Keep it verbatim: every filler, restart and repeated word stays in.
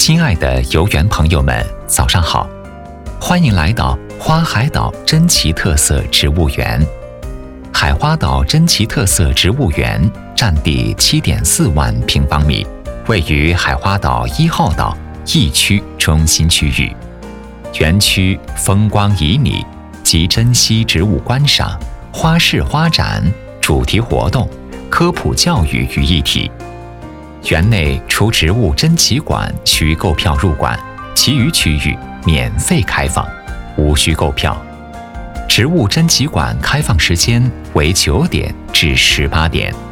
亲爱的游园朋友们，早上好！欢迎来到花海岛珍奇特色植物园。海花岛珍奇特色植物园占地 七点四万平方米，位于海花岛一号岛一区中心区域。园区风光旖旎，集珍稀植物观赏、花市花展、主题活动、科普教育于一体。园内除植物珍奇馆需购票入馆，其余区域免费开放，无需购票。植物珍奇馆开放时间为九点至十八点。